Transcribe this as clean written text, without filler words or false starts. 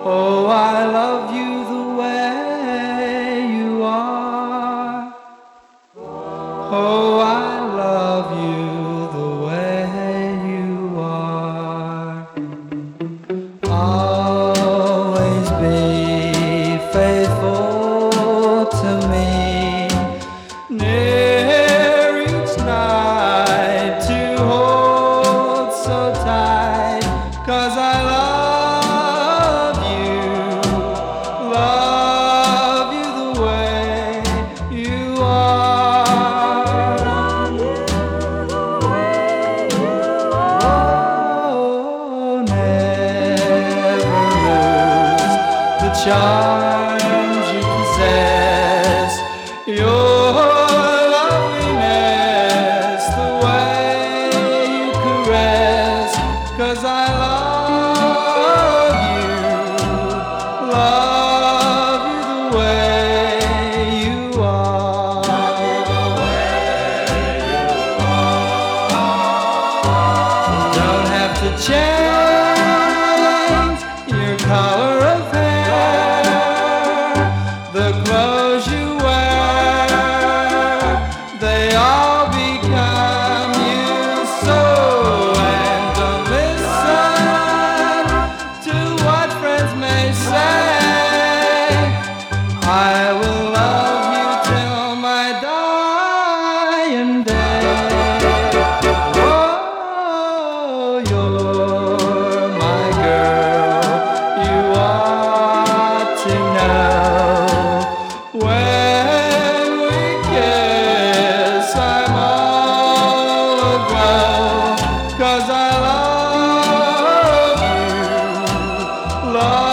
Oh, I love you the way you are. Oh, I love you the way you are. Always be faithful to me. Near each night to hold so tight, 'cause I love you the way you are. Oh, never lose the charms you possess. Your loveliness, the way you caress, 'cause I love you the way you are. Don't have to change your color of hair, the clothes you wear, they all become you so. And don't listen to what friends may say. I will love you till my dying day. Oh, you're my girl, you ought to know. When we kiss, I'm all aglow, 'cause I love you, love